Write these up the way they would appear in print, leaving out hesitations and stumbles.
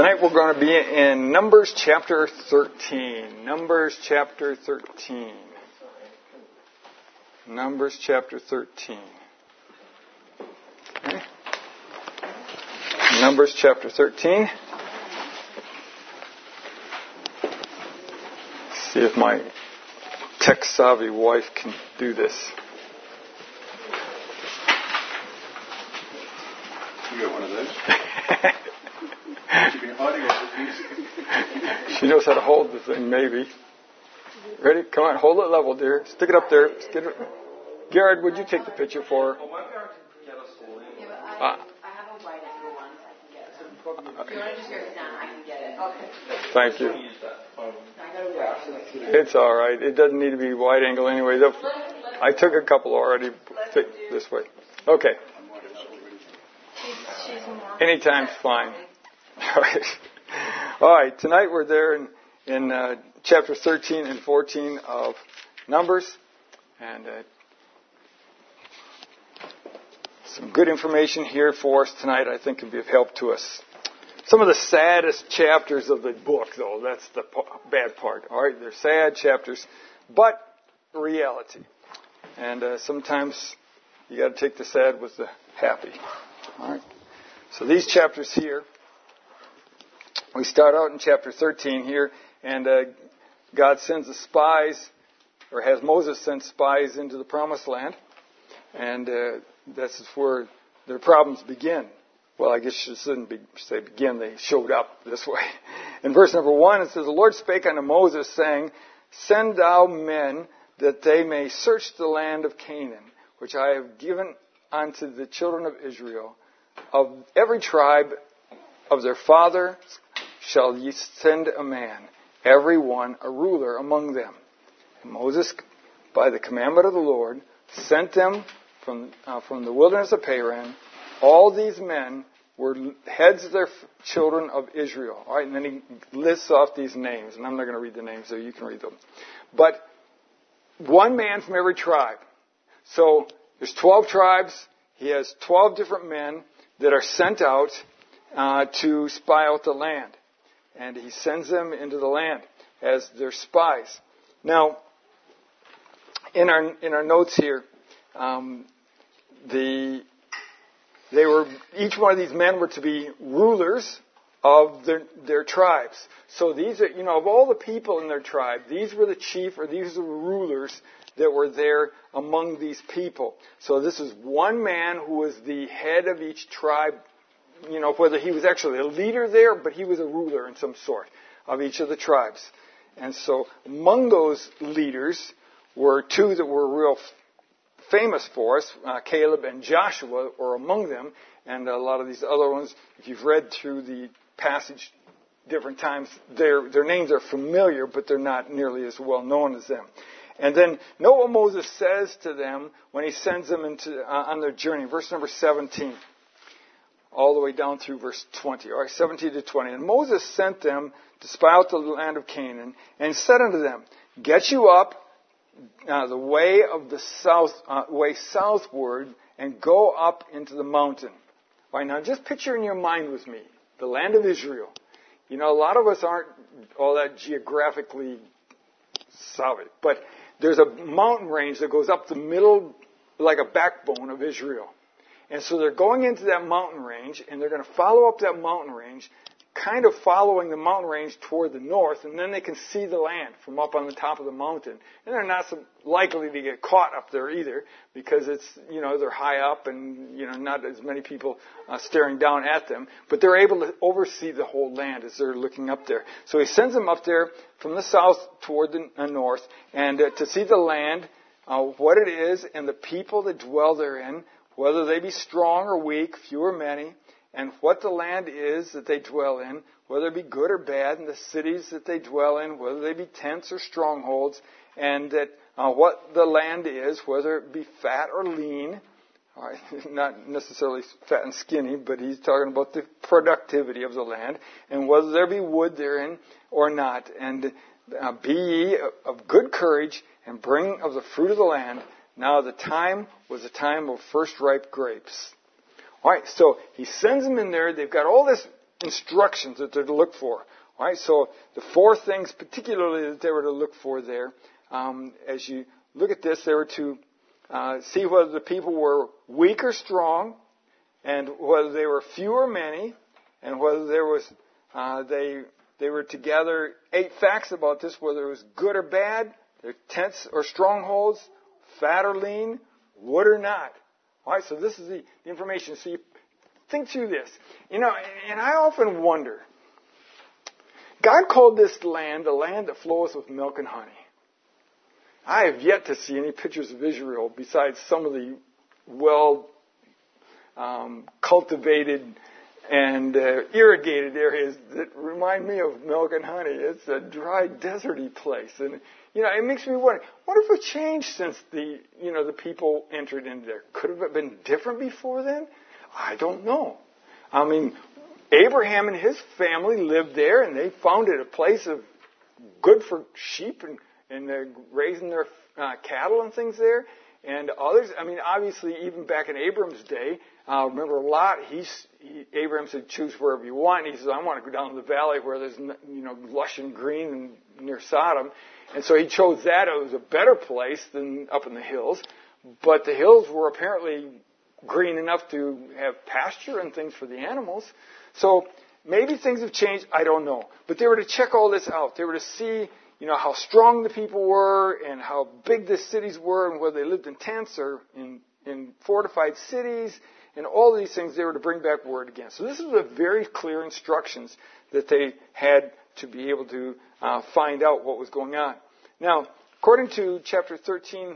Tonight we're going to be in Numbers chapter 13. Numbers chapter 13. Numbers chapter 13. Okay. Numbers chapter 13. See if my tech-savvy wife can do this. You got one of those? She knows how to hold the thing, maybe. Ready? Come on, hold it level, dear. Stick it up there. Garrett, would you take the picture for her? I have a white angle one, so I can get it. If you want to just get it down, I can get it. Okay. Thank you. It's all right. It doesn't need to be wide angle anyway. I took a couple already this way. Okay. Anytime's fine. All right. All right. Tonight we're there in chapters 13 and 14 of Numbers, and some good information here for us tonight. I think can be of help to us. Some of the saddest chapters of the book, though. That's the bad part. All right. They're sad chapters, but reality. And sometimes you got to take the sad with the happy. All right. So these chapters here, we start out in chapter 13 here, and God sends the spies, or has Moses send spies into the promised land, and that's where their problems begin. Well, I guess you shouldn't say begin, they showed up this way. In verse number 1, it says, "The Lord spake unto Moses, saying, Send thou men, that they may search the land of Canaan, which I have given unto the children of Israel. Of every tribe of their father shall ye send a man, every one a ruler among them." And Moses, by the commandment of the Lord, sent them from the wilderness of Paran. All these men were heads of their children of Israel. All right, and then he lists off these names, and I'm not going to read the names, so you can read them. But one man from every tribe. So there's 12 tribes. He has 12 different men that are sent out to spy out the land. And he sends them into the land as their spies. Now, in our notes here, each one of these men were to be rulers of their tribes. So these are, of all the people in their tribe, these were the chief, or these were the rulers that were there among these people. So this is one man who was the head of each tribe, whether he was actually a leader there, but he was a ruler in some sort of each of the tribes. And so among those leaders were two that were real famous for us. Caleb and Joshua were among them, and a lot of these other ones, if you've read through the passage different times, their names are familiar, but they're not nearly as well known as them. And then note what Moses says to them when he sends them on their journey. Verse number 17, all the way down through verse 20. All right, 17 to 20. "And Moses sent them to spy out the land of Canaan, and said unto them, Get you up the way of the way southward, and go up into the mountain." All right, now just picture in your mind with me the land of Israel. A lot of us aren't all that geographically solid, but there's a mountain range that goes up the middle like a backbone of Israel. And so they're going into that mountain range, and they're going to follow up that mountain range, kind of following the mountain range toward the north, and then they can see the land from up on the top of the mountain. And they're not so likely to get caught up there either, because it's, they're high up and, not as many people staring down at them. But they're able to oversee the whole land as they're looking up there. So he sends them up there from the south toward the north, and to see the land, what it is, and the people that dwell therein, whether they be strong or weak, few or many, and what the land is that they dwell in, whether it be good or bad, and the cities that they dwell in, whether they be tents or strongholds, and that what the land is, whether it be fat or lean. All right, not necessarily fat and skinny, but he's talking about the productivity of the land, and whether there be wood therein or not. And be ye of good courage, and bring of the fruit of the land. Now the time was the time of first ripe grapes. All right, so he sends them in there. They've got all this instructions that they're to look for. All right, so the 4 things particularly that they were to look for there, as you look at this, they were to see whether the people were weak or strong, and whether they were few or many, and whether there was they were to gather 8 facts about this, whether it was good or bad, their tents or strongholds, fat or lean, wood or not. All right, so this is the information. So you think through this. And I often wonder, God called this land the land that floweth with milk and honey. I have yet to see any pictures of Israel besides some of the cultivated and irrigated areas that remind me of milk and honey. It's a dry, deserty place. And, it makes me wonder, what if it changed since the people entered into there? Could it have been different before then? I don't know. I mean, Abraham and his family lived there, and they found it a place of good for sheep and raising their cattle and things there. And others, obviously, even back in Abram's day, remember Lot, Abraham said, choose wherever you want. And he says, I want to go down to the valley where there's, lush and green and near Sodom. And so he chose that. It was a better place than up in the hills. But the hills were apparently green enough to have pasture and things for the animals. So maybe things have changed. I don't know. But they were to check all this out. They were to see how strong the people were and how big the cities were and whether they lived in tents or in fortified cities and all these things they were to bring back word again. So this is a very clear instructions that they had to be able to find out what was going on. Now, according to chapter 13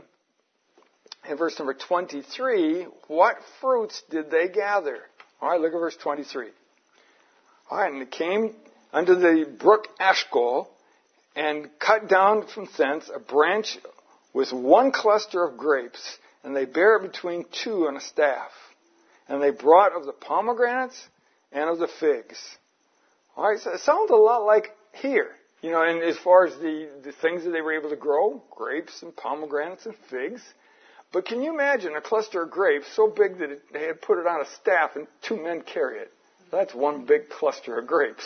and verse number 23, what fruits did they gather? All right, look at verse 23. All right, and it came unto the brook Ashcol, and cut down from thence a branch with 1 cluster of grapes, and they bare it between 2 on a staff. And they brought of the pomegranates and of the figs. All right, so it sounds a lot like here. And as far as the things that they were able to grow, grapes and pomegranates and figs. But can you imagine a cluster of grapes so big that they had put it on a staff and 2 men carry it? That's one big cluster of grapes.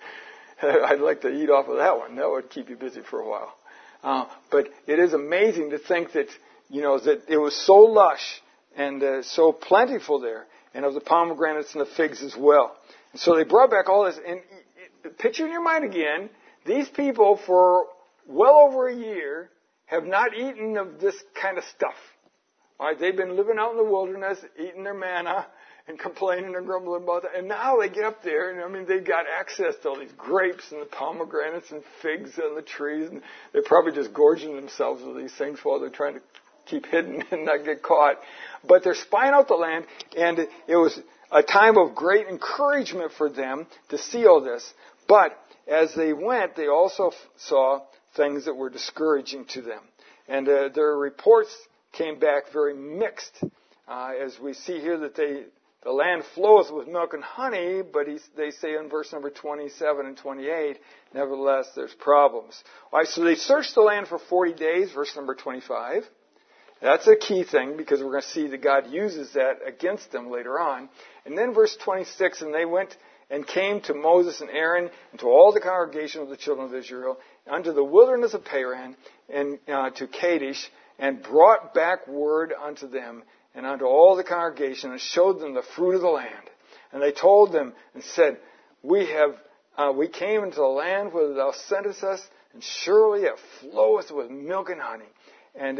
I'd like to eat off of that one. That would keep you busy for a while. But it is amazing to think that, that it was so lush and so plentiful there, and of the pomegranates and the figs as well. And so they brought back all this. And picture in your mind again, these people for well over a year have not eaten of this kind of stuff. All right, they've been living out in the wilderness, eating their manna, and complaining and grumbling about that. And now they get up there, and they've got access to all these grapes and the pomegranates and figs on the trees, and they're probably just gorging themselves with these things while they're trying to keep hidden and not get caught. But they're spying out the land, and it was a time of great encouragement for them to see all this. But as they went, they also saw things that were discouraging to them. And their reports came back very mixed, as we see here that the land flows with milk and honey, but they say in verse number 27 and 28, nevertheless, there's problems. All right, so they searched the land for 40 days, verse number 25. That's a key thing because we're going to see that God uses that against them later on. And then verse 26, and they went and came to Moses and Aaron and to all the congregation of the children of Israel unto the wilderness of Paran and to Kadesh, and brought back word unto them and unto all the congregation, and showed them the fruit of the land. And they told them and said, we came into the land whither thou sentest us, and surely it floweth with milk and honey, and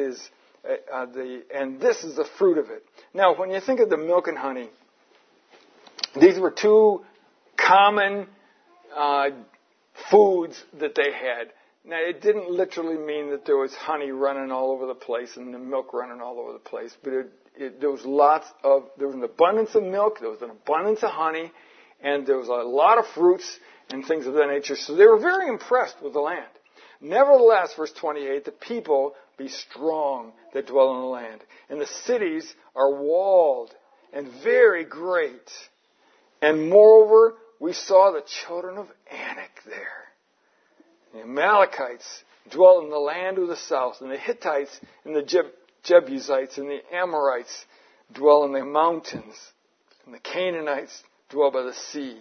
this is the fruit of it. Now, when you think of the milk and honey, these were 2 common foods that they had. Now, it didn't literally mean that there was honey running all over the place and the milk running all over the place, but there was an abundance of milk, there was an abundance of honey, and there was a lot of fruits and things of that nature. So they were very impressed with the land. Nevertheless, verse 28, the people be strong that dwell in the land, and the cities are walled and very great. And moreover, we saw the children of Anak there. The Amalekites dwell in the land of the south, and the Hittites and the Jebusites and the Amorites dwell in the mountains, and the Canaanites dwell by the sea,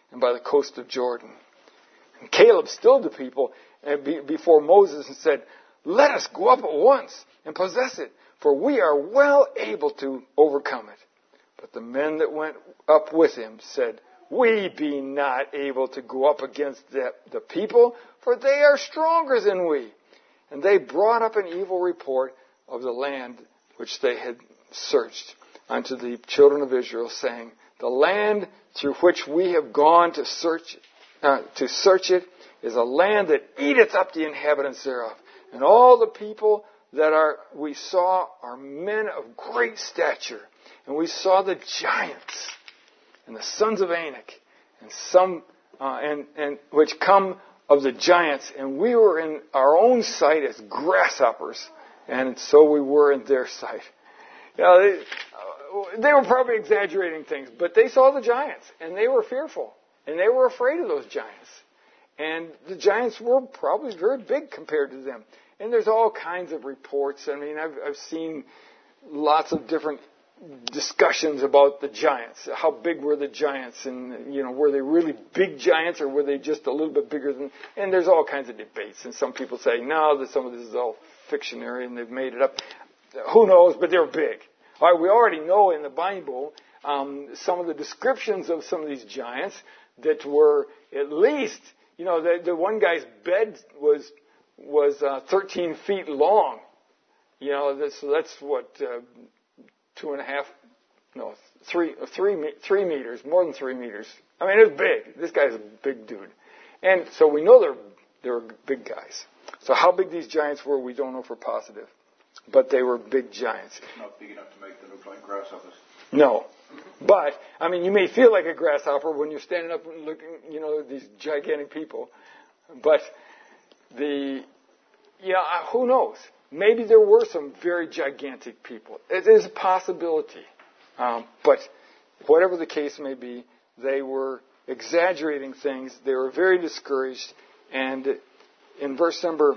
and by the coast of Jordan. And Caleb stilled the people before Moses and said, "Let us go up at once and possess it, for we are well able to overcome it." But the men that went up with him said, "We be not able to go up against the people, for they are stronger than we." And they brought up an evil report of the land which they had searched unto the children of Israel, saying, "The land through which we have gone to search it is a land that eateth up the inhabitants thereof. And all the people that we saw are men of great stature. And we saw the giants and the sons of Anak, and some and which come of the giants, and we were in our own sight as grasshoppers, and so we were in their sight." You know, they were probably exaggerating things, but they saw the giants, and they were fearful, and they were afraid of those giants. And the giants were probably very big compared to them. And there's all kinds of reports. I mean, I've seen lots of different discussions about the giants. How big were the giants? And, you know, were they really big giants, or were they just a little bit bigger than... And there's all kinds of debates. And some people say, no, that some of this is all fictionary and they've made it up. Who knows? But they're big. All right, we already know in the Bible some of the descriptions of some of these giants that were at least, you know, the one guy's bed was 13 feet long. You know, so that's what, 3 meters, more than 3 meters. I mean, it's big. This guy's a big dude. And so we know they're big guys. So how big these giants were, we don't know for positive. But they were big giants. It's not big enough to make them look like grasshoppers. No. But, I mean, you may feel like a grasshopper when you're standing up and looking, you know, these gigantic people. But who knows? Maybe there were some very gigantic people. It is a possibility. But whatever the case may be, they were exaggerating things. They were very discouraged. And in verse number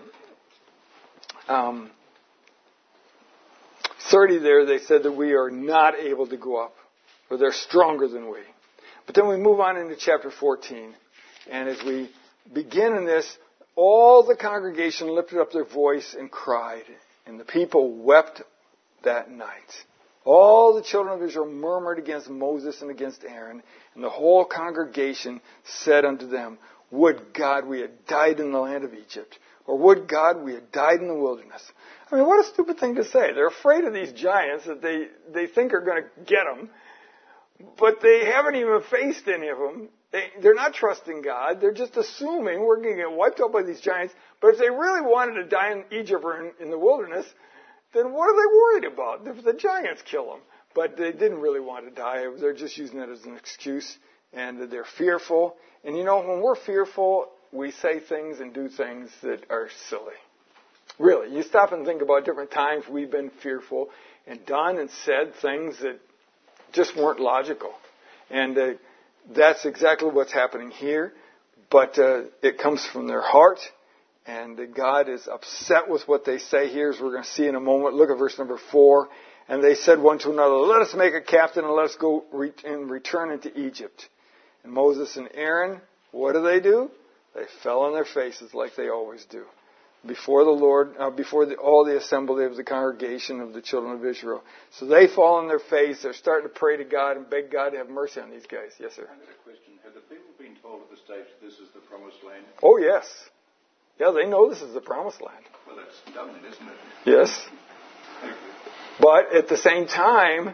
30 there, they said that we are not able to go up, for they're stronger than we. But then we move on into chapter 14. And as we begin in this, all the congregation lifted up their voice and cried, and the people wept that night. All the children of Israel murmured against Moses and against Aaron, and the whole congregation said unto them, "Would God we had died in the land of Egypt, or would God we had died in the wilderness." I mean, what a stupid thing to say. They're afraid of these giants that they think are going to get them, but they haven't even faced any of them. They're not trusting God. They're just assuming we're going to get wiped out by these giants. But if they really wanted to die in Egypt or in the wilderness, then what are they worried about if the giants kill them? But they didn't really want to die. They're just using it as an excuse, and they're fearful. And you know, when we're fearful, we say things and do things that are silly. Really, you stop and think about different times we've been fearful and done and said things that just weren't logical. And that's exactly what's happening here. But it comes from their heart. And God is upset with what they say here, as we're going to see in a moment. Look at verse number 4. And they said one to another, "Let us make a captain and let us go and return into Egypt." And Moses and Aaron, what do? They fell on their faces like they always do before the Lord, all the assembly of the congregation of the children of Israel. So they fall on their face. They're starting to pray to God and beg God to have mercy on these guys. Yes, sir? I have a question. Have the people been told at this stage that this is the promised land? Oh, yes. Yeah, they know this is the promised land. Well, that's done, isn't it? Yes. But at the same time,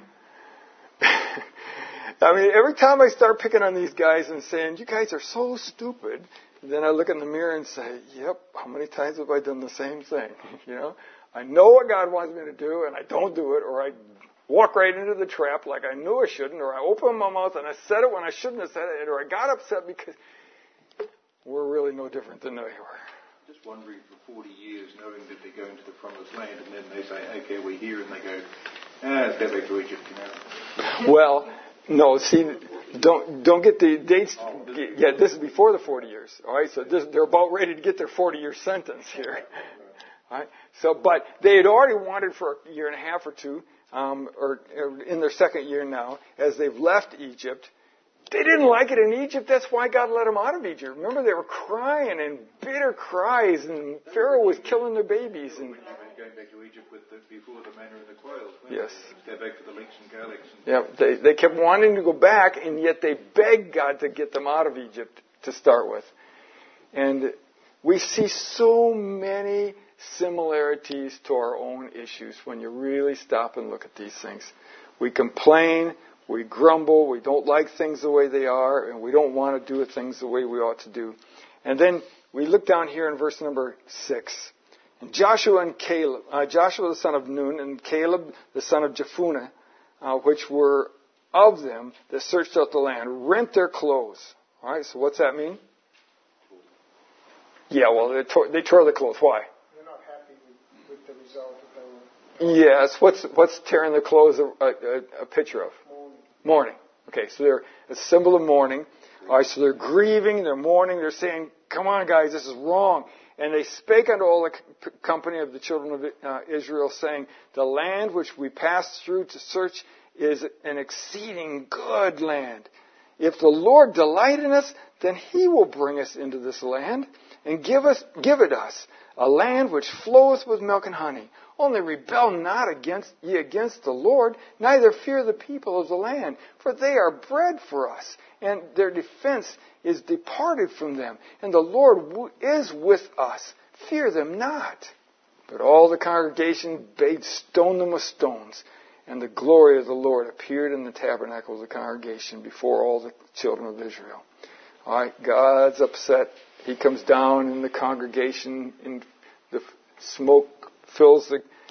I mean, every time I start picking on these guys and saying, "You guys are so stupid," then I look in the mirror and say, "Yep, how many times have I done the same thing?" You know, I know what God wants me to do, and I don't do it, or I walk right into the trap like I knew I shouldn't, or I open my mouth and I said it when I shouldn't have said it, or I got upset because we're really no different than they were. Just wondering, for 40 years, knowing that they're going to the promised land, and then they say, "Okay, we're here," and they go, "Let's go back to Egypt now." Well, no, see, don't get the dates. Yeah, this is before the 40 years. All right, so they're about ready to get their 40-year sentence here. All right, so but they had already wanted for a year and a half or two, or in their second year now, as they've left Egypt, They didn't like it in Egypt. That's why God let them out of Egypt. Remember, they were crying and bitter cries, and Pharaoh was killing their babies. And Going back to Egypt before the manna and the quails. yes. Go back to the leeks and garlics. Yeah, they kept wanting to go back, and yet they begged God to get them out of Egypt to start with. And we see so many similarities to our own issues when you really stop and look at these things. We complain, we grumble, we don't like things the way they are, and we don't want to do things the way we ought to do. And then we look down here in verse number 6. And Joshua and Caleb, Joshua the son of Nun and Caleb the son of Jephunneh, which were of them that searched out the land, rent their clothes. All right, so what's that mean? Yeah, well, they tore the clothes. Why? They're not happy with the result that they were. Yes. What's tearing the clothes a picture of? Mourning. Okay, so they're a symbol of mourning. All right, so they're grieving, they're mourning, they're saying, "Come on, guys, this is wrong." And they spake unto all the company of the children of Israel, saying, "The land which we passed through to search is an exceeding good land. If the Lord delight in us, then He will bring us into this land and give it us, a land which floweth with milk and honey. Only rebel not against the Lord, neither fear the people of the land, for they are bread for us, and their defense is departed from them. And the Lord is with us. Fear them not." But all the congregation bade stone them with stones, and the glory of the Lord appeared in the tabernacle of the congregation before all the children of Israel. All right, God's upset. He comes down in the congregation, and the smoke fills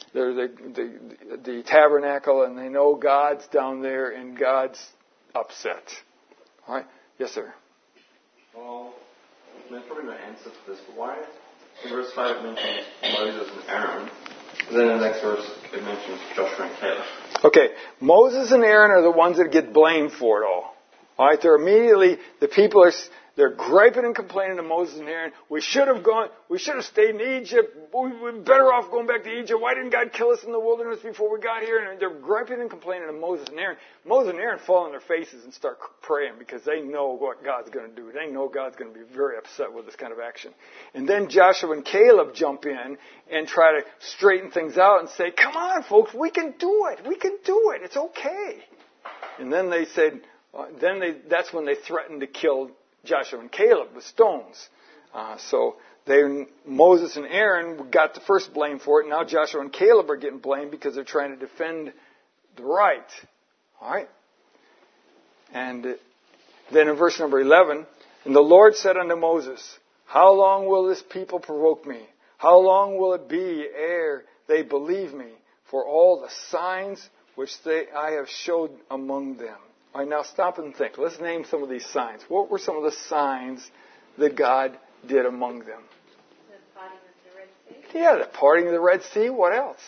the tabernacle, and they know God's down there, and God's upset. All right, yes, sir. Well, there's probably no answer to this, but why? In verse 5 it mentions Moses and Aaron. And then in the next verse it mentions Joshua and Caleb. Okay, Moses and Aaron are the ones that get blamed for it all. All right, the people they're griping and complaining to Moses and Aaron. We should have stayed in Egypt. We're better off going back to Egypt. Why didn't God kill us in the wilderness before we got here? And they're griping and complaining to Moses and Aaron. Moses and Aaron fall on their faces and start praying because they know what God's going to do. They know God's going to be very upset with this kind of action. And then Joshua and Caleb jump in and try to straighten things out and say, "Come on, folks, we can do it. We can do it. It's okay." And then they said, that's when they threatened to kill Joshua and Caleb with stones. So Moses and Aaron got the first blame for it. Now Joshua and Caleb are getting blamed because they're trying to defend the right. All right? And then in verse number 11, "And the Lord said unto Moses, How long will this people provoke me? How long will it be ere they believe me for all the signs which I have showed among them?" All right, now stop and think. Let's name some of these signs. What were some of the signs that God did among them? The parting of the Red Sea. Yeah, the parting of the Red Sea. What else?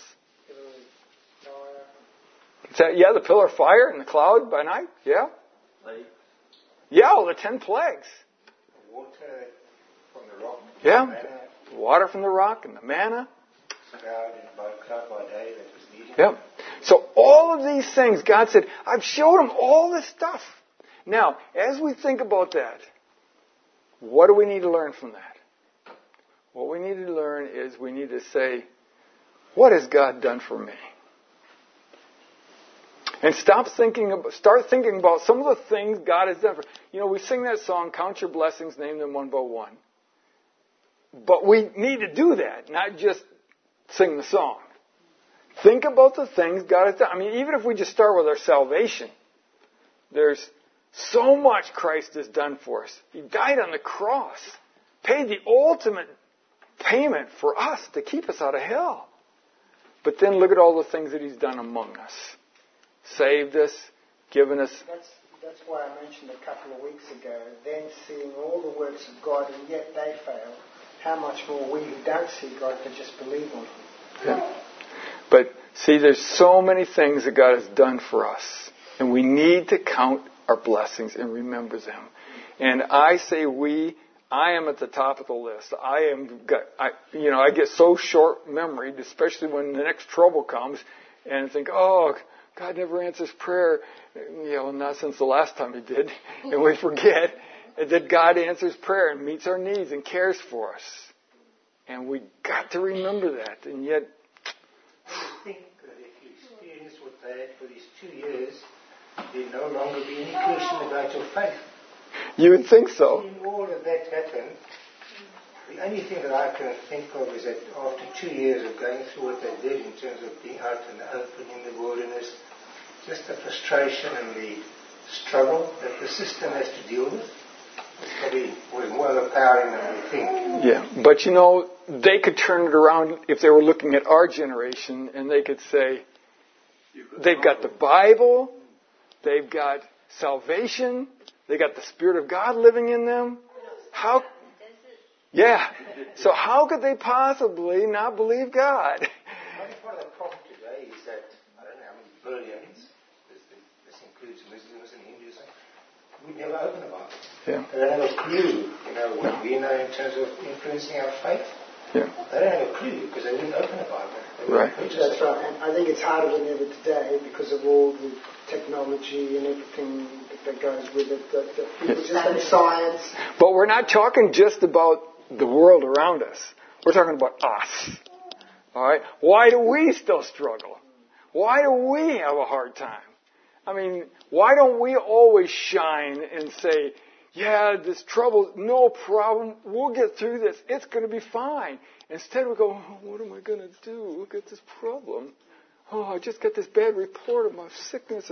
The pillar of fire and the cloud by night. Yeah. Plagues. Yeah, all the 10 plagues. Water from the rock. Yeah. Manna. Water from the rock and the manna. Cloud by day that was needed. Yeah. So all of these things, God said, I've showed them all this stuff. Now, as we think about that, what do we need to learn from that? What we need to learn is we need to say, what has God done for me? And start thinking about some of the things God has done for you. We sing that song, Count Your Blessings, Name Them One by One. But we need to do that, not just sing the song. Think about the things God has done. I mean, even if we just start with our salvation, there's so much Christ has done for us. He died on the cross, paid the ultimate payment for us to keep us out of hell. But then look at all the things that He's done among us. Saved us, given us. That's why I mentioned a couple of weeks ago, them seeing all the works of God and yet they fail. How much more we who don't see God can just believe on Him. Yeah. But see, there's so many things that God has done for us. And we need to count our blessings and remember them. And I say I am at the top of the list. I get so short-memoried, especially when the next trouble comes, and think, oh, God never answers prayer, not since the last time He did, and we forget that God answers prayer and meets our needs and cares for us. And we got to remember that, and yet... I think that if you experience what they had for these 2 years, there'd no longer be any question about your faith. You would think so. When all of that happened, the only thing that I can think of is that after 2 years of going through what they did in terms of being out in the open in the wilderness, just the frustration and the struggle that the system has to deal with, it's probably was more overpowering than we think. Yeah, but they could turn it around if they were looking at our generation, and they could say, they've got the Bible, they've got salvation, they got the Spirit of God living in them. So how could they possibly not believe God? I think part of the problem today is that, I don't know how many billions, this includes Muslims and Hindus, we never open the Bible. Yeah. They don't have a clue, what we know in terms of influencing our faith. Yeah. They don't have a clue because they wouldn't open the Bible. Right. That's right. And I think it's harder than ever today because of all the technology and everything that goes with it. That people just have science. But we're not talking just about the world around us. We're talking about us. All right? Why do we still struggle? Why do we have a hard time? I mean, why don't we always shine and say, yeah, this trouble, no problem, we'll get through this, it's going to be fine. Instead we go, what am I going to do? Look at this problem. Oh, I just got this bad report of my sickness.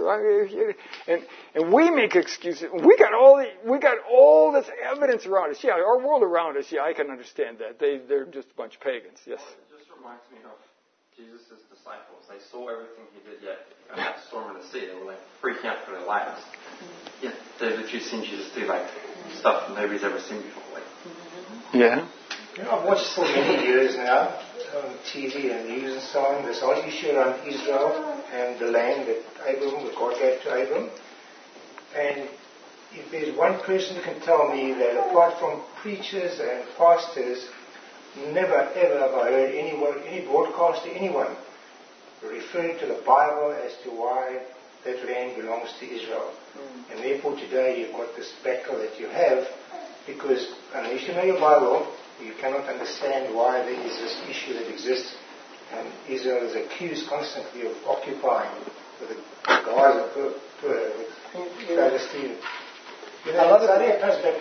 And we make excuses. We got all this evidence around us. Yeah, our world around us, yeah, I can understand that. They're just a bunch of pagans, yes. It just reminds me of Jesus' disciples. They saw everything He did, yet at that storm in the sea, they were freaking out for their lives. Yet they've literally seen Jesus do stuff nobody's ever seen before. Yeah. I've watched for many years now on TV and news and so on. This whole issue around Israel and the land that God gave to Abram. And if there's one person who can tell me that apart from preachers and pastors, never ever have I heard any broadcast to anyone referring to the Bible as to why that land belongs to Israel. And therefore today you've got this battle that you have because unless you know your Bible, you cannot understand why there is this issue that exists. And Israel is accused constantly of occupying with the Gaza, with Palestine. A lot of that comes back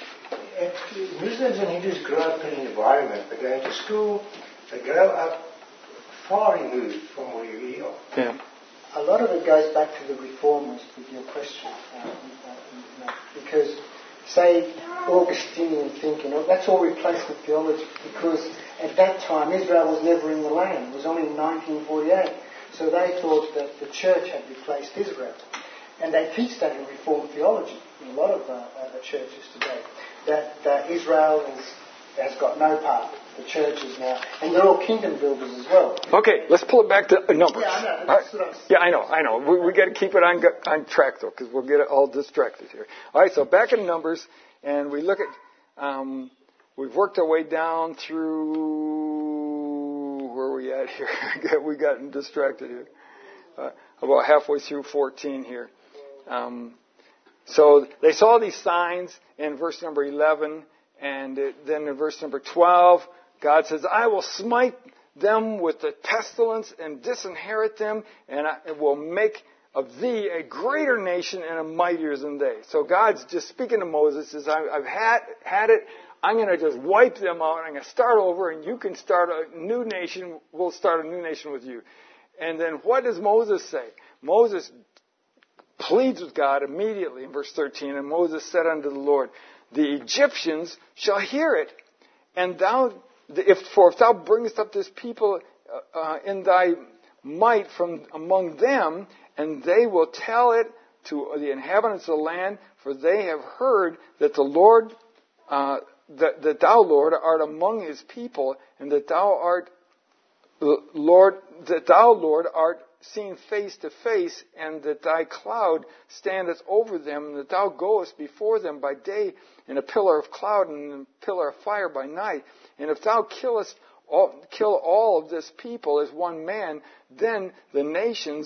to Muslims and Hindus grow up in an environment. They go into school, they grow up far removed from where we are. Yeah. A lot of it goes back to the reformers with your question. Because, say, Augustinian thinking, that's all replacement theology. Because at that time, Israel was never in the land. It was only in 1948. So they thought that the church had replaced Israel. And they teach that in Reformed theology in a lot of the churches today. That Israel has got no part. The churches now. And they're all kingdom builders as well. Okay, let's pull it back to Numbers. Yeah, I know. That's what I'm saying. Yeah, I know. We got to keep it on track, though, because we'll get all distracted here. All right, so back in Numbers, and we look at, we've worked our way down through, where are we at here? We gotten distracted here. About halfway through 14 here. So they saw these signs in verse number 11, and then in verse number 12, God says, I will smite them with the pestilence and disinherit them, and I will make of thee a greater nation and a mightier than they. So God's just speaking to Moses, says, I've had it. I'm going to just wipe them out. I'm going to start over, and you can start a new nation. We'll start a new nation with you. And then what does Moses say? Moses pleads with God immediately in verse 13, and Moses said unto the Lord, the Egyptians shall hear it, and if thou bringest up this people in thy might from among them, and they will tell it to the inhabitants of the land, for they have heard that the Lord, that thou, Lord, art among his people, and that thou art, Lord, art seen face to face, and that thy cloud standeth over them, and that thou goest before them by day in a pillar of cloud and in a pillar of fire by night. And if thou kill all of this people as one man, then the nations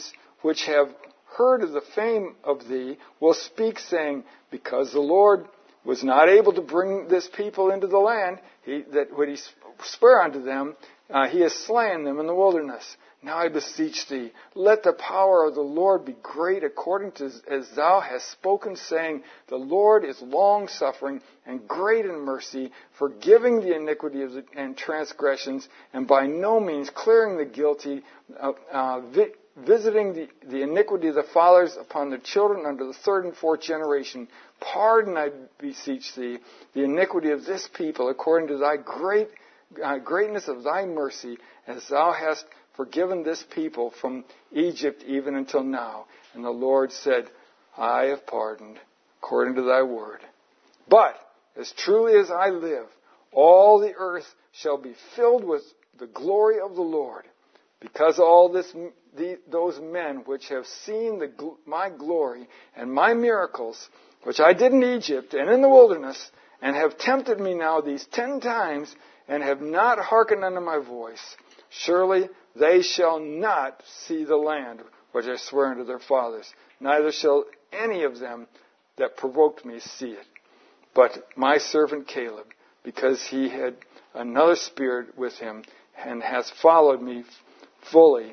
which have heard of the fame of thee will speak, saying, because the Lord was not able to bring this people into the land, that what he sware unto them, he has slain them in the wilderness. Now I beseech thee, let the power of the Lord be great according to as thou hast spoken, saying, the Lord is long-suffering and great in mercy, forgiving the iniquity and transgressions, and by no means clearing the guilty, visiting the iniquity of the fathers upon their children unto the third and fourth generation. Pardon, I beseech thee, the iniquity of this people according to thy greatness of thy mercy, as thou hast forgiven this people from Egypt even until now. And the Lord said, I have pardoned according to thy word. But as truly as I live, all the earth shall be filled with the glory of the Lord, because all those men which have seen my glory and my miracles, which I did in Egypt and in the wilderness, and have tempted me now these 10 times, and have not hearkened unto my voice, surely they shall not see the land which I swear unto their fathers, neither shall any of them that provoked me see it. But my servant Caleb, because he had another spirit with him, and has followed me fully,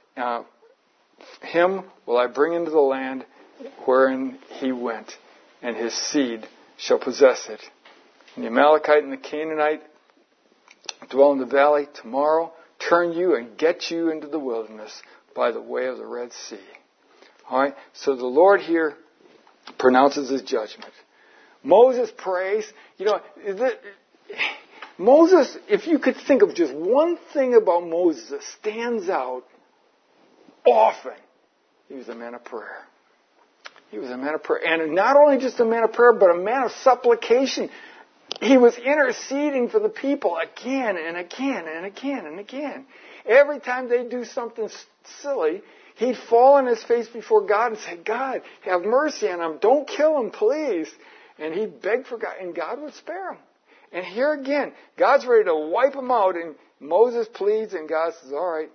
him will I bring into the land wherein he went, and his seed shall possess it. And the Amalekite and the Canaanite dwell in the valley. Tomorrow turn you and get you into the wilderness by the way of the Red Sea. All right? So the Lord here pronounces his judgment. Moses prays. Moses, if you could think of just one thing about Moses that stands out often, he was a man of prayer. He was a man of prayer. And not only just a man of prayer, but a man of supplication. He was interceding for the people again and again and again and again. Every time they do something silly, he'd fall on his face before God and say, God, have mercy on him. Don't kill him, please. And he'd beg for God, and God would spare him. And here again, God's ready to wipe him out, and Moses pleads, and God says, all right,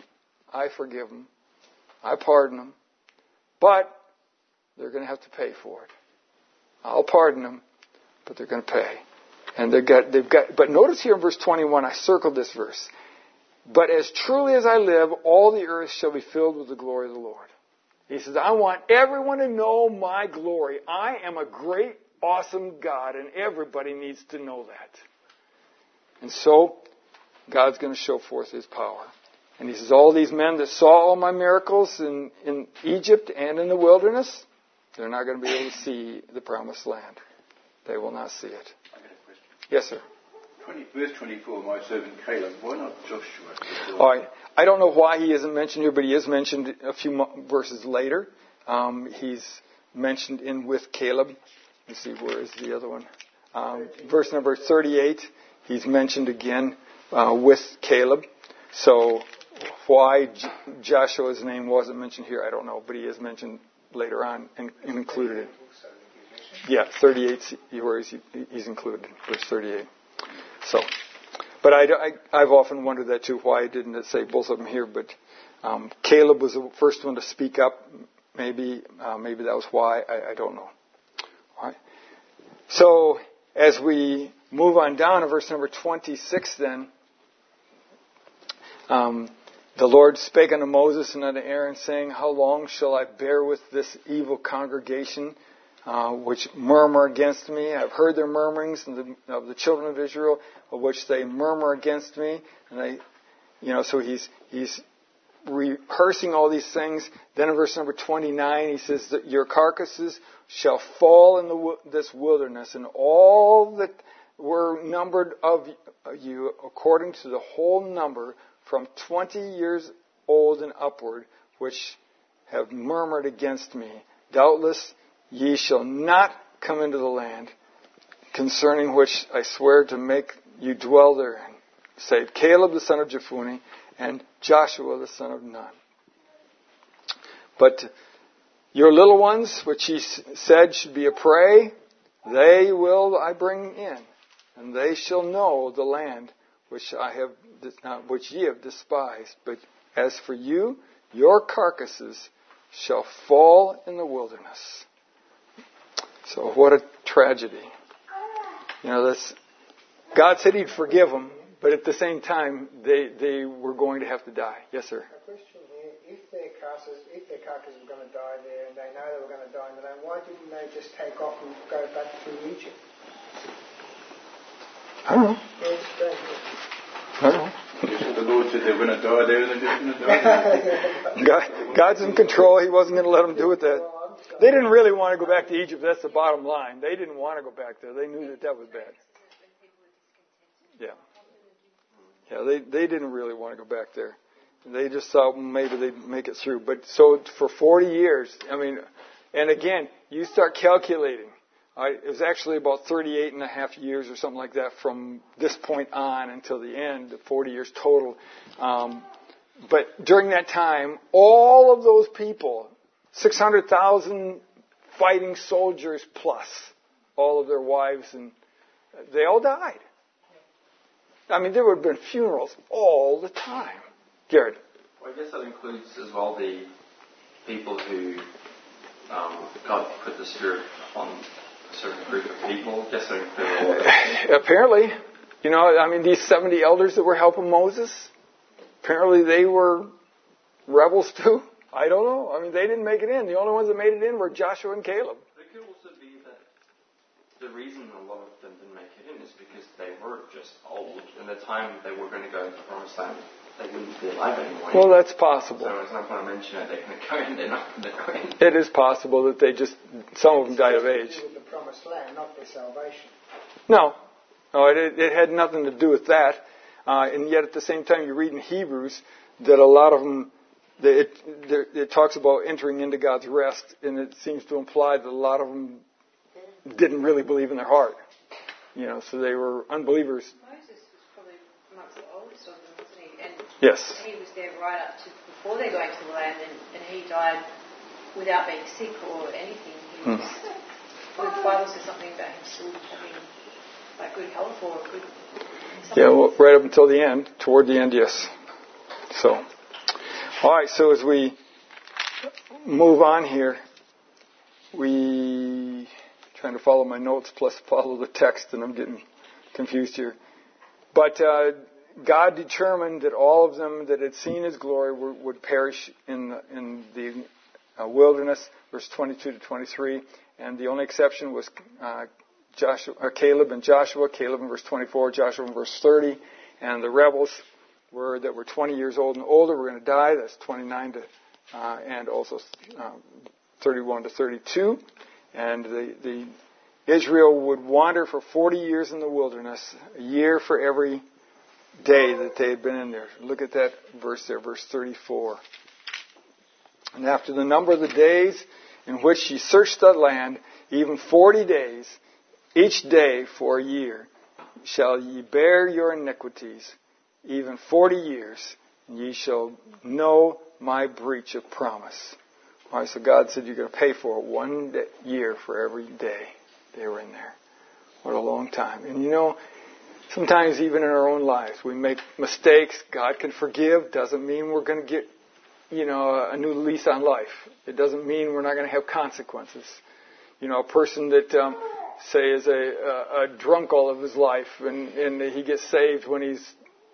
I forgive him. I pardon him. But they're going to have to pay for it. I'll pardon them, but they're going to pay. And but notice here in verse 21, I circled this verse. But as truly as I live, all the earth shall be filled with the glory of the Lord. He says, I want everyone to know my glory. I am a great, awesome God, and everybody needs to know that. And so, God's going to show forth his power. And he says, all these men that saw all my miracles in Egypt and in the wilderness, they're not going to be able to see the promised land. They will not see it. I got a question. Yes, sir. Verse 24, my servant Caleb. Why not Joshua? All right. I don't know why he isn't mentioned here, but he is mentioned a few verses later. He's mentioned in with Caleb. Let's see, where is the other one? Verse number 38, he's mentioned again with Caleb. So why Joshua's name wasn't mentioned here, I don't know, but he is mentioned later on and included it. Yeah, 38, where he's included, verse 38. So, but I've often wondered that too, why didn't it say both of them here? But Caleb was the first one to speak up. Maybe that was why. I don't know. All right. So as we move on down to verse number 26, then the Lord spake unto Moses and unto Aaron, saying, how long shall I bear with this evil congregation, which murmur against me? I've heard their murmurings of the children of Israel, of which they murmur against me. And so he's rehearsing all these things. Then in verse number 29, he says that your carcasses shall fall in this wilderness, and all that were numbered of you, according to the whole number, from 20 years old and upward, which have murmured against me. Doubtless ye shall not come into the land, concerning which I swear to make you dwell therein, save Caleb the son of Jephunneh and Joshua the son of Nun. But your little ones, which he said should be a prey, they will I bring in, and they shall know the land which ye have despised. But as for you, your carcasses shall fall in the wilderness. So what a tragedy. God said He'd forgive them, but at the same time, they were going to have to die. Yes, sir? A question here. If their carcasses were going to die there and they know they were going to die in the land, why didn't they just take off and go back to Egypt? I don't know. I don't know. The Lord said they were going to die there and they're just going to die there. God's in control. He wasn't going to let them do it that. They didn't really want to go back to Egypt. That's the bottom line. They didn't want to go back there. They knew that was bad. Yeah, they didn't really want to go back there. They just thought maybe they'd make it through. But so for 40 years, and again, you start calculating. It was actually about 38 and a half years or something like that from this point on until the end, 40 years total. But during that time, all of those people, 600,000 fighting soldiers plus all of their wives, and they all died. There would have been funerals all the time. Jared? Well, I guess that includes as well the people who God put the Spirit on a certain group of people. I guess that includes all of that. Apparently. These 70 elders that were helping Moses, apparently they were rebels too. I don't know. They didn't make it in. The only ones that made it in were Joshua and Caleb. It could also be that the reason a lot of them didn't make it in is because they were just old. And the time they were going to go into the Promised Land, they wouldn't be alive anymore. Well, that's possible. So it's not going to mention it. They're going to go in. They're not going to go in. It is possible that some of them died of age. With the Promised Land, not their salvation. No, it had nothing to do with that. And yet at the same time, you read in Hebrews that a lot of them, it talks about entering into God's rest, and it seems to imply that a lot of them didn't really believe in their heart. So they were unbelievers. Moses was probably amongst the oldest of them, wasn't he? And yes. He was there right up to before they got into the land, and he died without being sick or anything. He was, the Bible says something about him still having good health or good. Yeah, well, right up until the end, toward the end, yes. So, all right. So as we move on here, trying to follow my notes plus follow the text, and I'm getting confused here. But God determined that all of them that had seen His glory would perish in the wilderness, verse 22 to 23, and the only exception was Caleb and Joshua. Caleb in verse 24, Joshua in verse 30, and the rebels that were 20 years old and older were going to die. That's 29 to and also 31 to 32. And the Israel would wander for 40 years in the wilderness, a year for every day that they had been in there. Look at that verse there, verse 34. And after the number of the days in which ye searched the land, even 40 days, each day for a year, shall ye bear your iniquities, even 40 years, and ye shall know my breach of promise. All right, so God said you're going to pay for it 1 year for every day they were in there. What a long time. And sometimes even in our own lives, we make mistakes. God can forgive. Doesn't mean we're going to get, a new lease on life. It doesn't mean we're not going to have consequences. A person that, say, is a drunk all of his life and he gets saved when he's,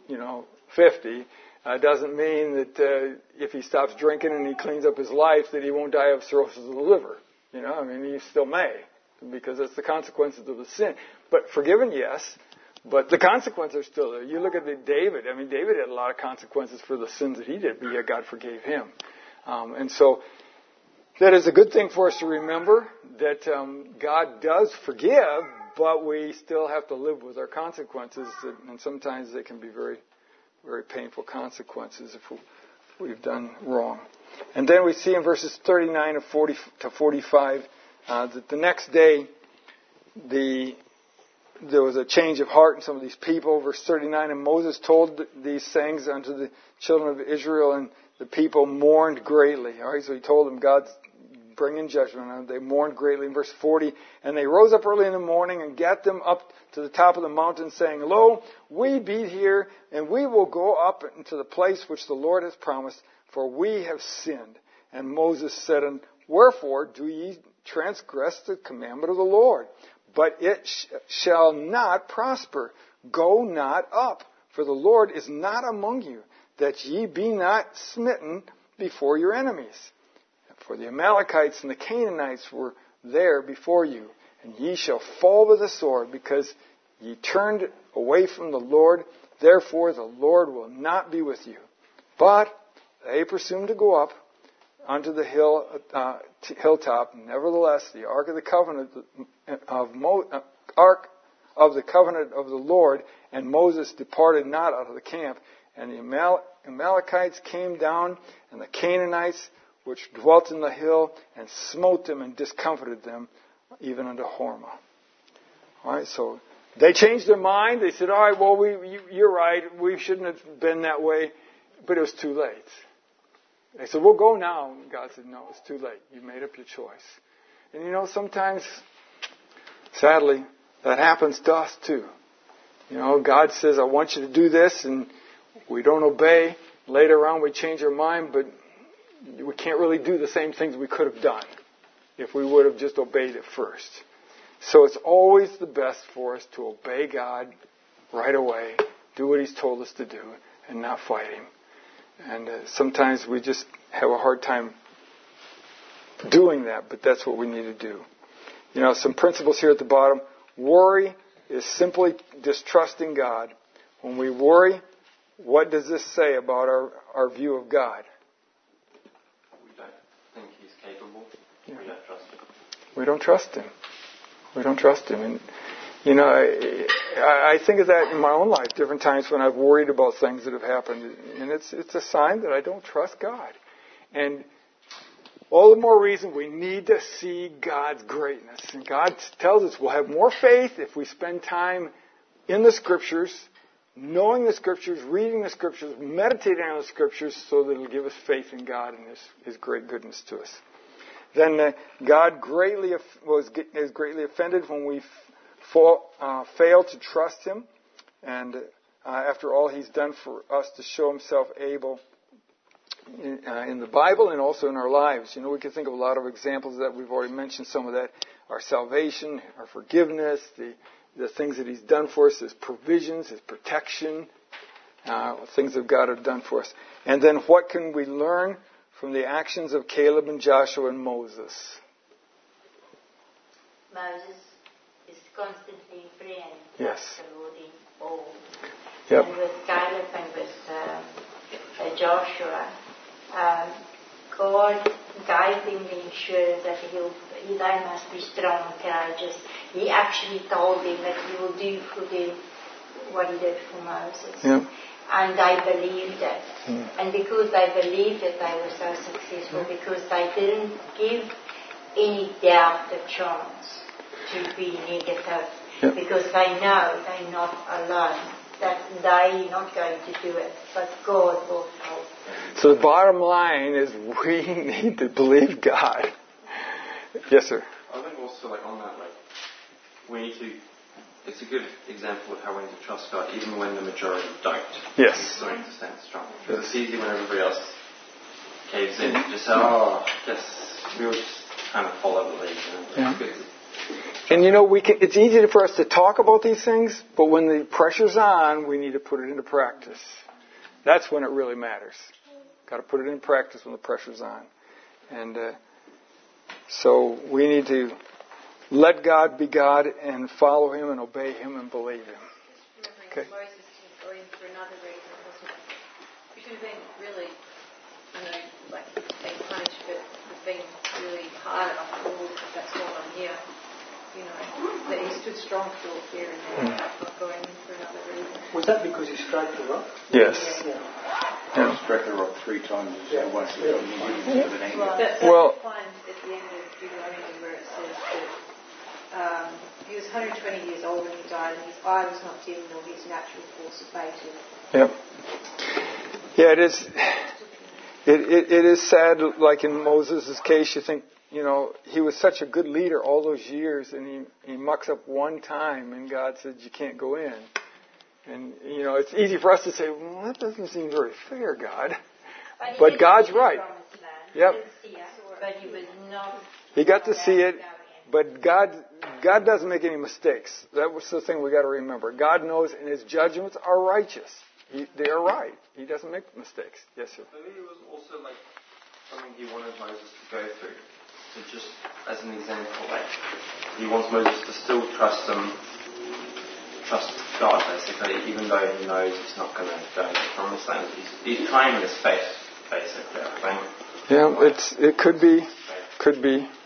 50, doesn't mean that if he stops drinking and he cleans up his life that he won't die of cirrhosis of the liver. He still may, because that's the consequences of the sin. But forgiven, yes, but the consequences are still there. You look at David. David had a lot of consequences for the sins that he did, but yet God forgave him. And so that is a good thing for us to remember, that God does forgive, but we still have to live with our consequences, and sometimes they can be very, very painful consequences if we've done wrong. And then we see in verses 39 to 45 that the next day there was a change of heart in some of these people. Verse 39, and Moses told these things unto the children of Israel, and the people mourned greatly. All right, so he told them God's bringing judgment on them. They mourned greatly. In verse 40, and they rose up early in the morning and gat them up to the top of the mountain, saying, Lo, we be here, and we will go up into the place which the Lord has promised, for we have sinned. And Moses said, "And wherefore do ye transgress the commandment of the Lord? But it shall not prosper. Go not up, for the Lord is not among you, that ye be not smitten before your enemies. For the Amalekites and the Canaanites were there before you, and ye shall fall with the sword, because ye turned away from the Lord. Therefore the Lord will not be with you." But they presumed to go up unto the hilltop. Nevertheless, the ark of the covenant of the Lord and Moses departed not out of the camp. And the Amalekites came down, and the Canaanites which dwelt in the hill, and smote them and discomfited them, even unto Hormah. All right, so they changed their mind. They said, "All right, well, you're right. We shouldn't have been that way," but it was too late. They said, "We'll go now." And God said, "No, it's too late. You made up your choice." And sometimes, sadly, that happens to us too. God says, "I want you to do this," and we don't obey. Later on, we change our mind, but we can't really do the same things we could have done if we would have just obeyed it first. So it's always the best for us to obey God right away, do what He's told us to do, and not fight Him. And sometimes we just have a hard time doing that, but that's what we need to do. Some principles here at the bottom. Worry is simply distrusting God. When we worry, what does this say about our view of God? We don't think He's capable. Yeah. We don't trust Him. We don't trust Him. We don't trust Him. And, I think of that in my own life, different times when I've worried about things that have happened. And it's a sign that I don't trust God. And all the more reason we need to see God's greatness. And God tells us we'll have more faith if we spend time in the Scriptures, knowing the Scriptures, reading the Scriptures, meditating on the Scriptures, so that it'll give us faith in God and His great goodness to us. Then God is greatly offended when we fail to trust Him. And after all He's done for us to show Himself able in the Bible and also in our lives. We can think of a lot of examples of that. We've already mentioned some of that. Our salvation, our forgiveness, the things that He's done for us, His provisions, His protection, things that God has done for us. And then what can we learn from the actions of Caleb and Joshua and Moses? Moses is constantly praying. Yes. The Lord in all. Yep. And with Caleb and with Joshua, God gave him the assurance that they must be strong and courageous. He actually told them that He will do for them what He did for Moses. Yep. And they believed it. Mm. And because they believed it, they were so successful, because they didn't give any doubt a chance to be negative. Yep. Because they know they're not alone, that they're not going to do it, but God will help them. So the bottom line is we need to believe God. Yes, sir. I think also, on that, we need to. It's a good example of how we need to trust God, even when the majority don't. Yes. So we need to stand strong. Because it's easy when everybody else caves in. Just say, "Oh, yes, we'll just kind of follow the lead." Yeah. And it's easy for us to talk about these things, but when the pressure's on, we need to put it into practice. That's when it really matters. Got to put it in practice when the pressure's on. And so we need to let God be God and follow Him and obey Him and believe Him. Okay. Moses was going for another reason, wasn't it? He should have been really, being punished for being really hard on the Lord. That's why I'm here. That he stood strong for fear and not going for another reason. Was that because he struck the rock? Yes. Yeah. Struck the rock 3 times. Once he got with an anger. That's Well, the point at the end of Deuteronomy where it says that he was 120 years old when he died, and his eye was not dim, nor his natural force abated. Yep. Yeah, it is. It is sad. Like in Moses' case, you think, he was such a good leader all those years, and he mucks up one time, and God said, "You can't go in." And it's easy for us to say, "Well, that doesn't seem very fair, God." But God's right. Yep. But he was not. He got to see it, but God doesn't make any mistakes. That was the thing we got to remember. God knows, and His judgments are righteous. They are right. He doesn't make mistakes. Yes, sir. Maybe it was also like something He wanted Moses to go through. So just as an example, like He wants Moses to still trust God, basically, even though he knows he's not going to go into the promised land. He's trying his best, basically, I think. Yeah, it could be.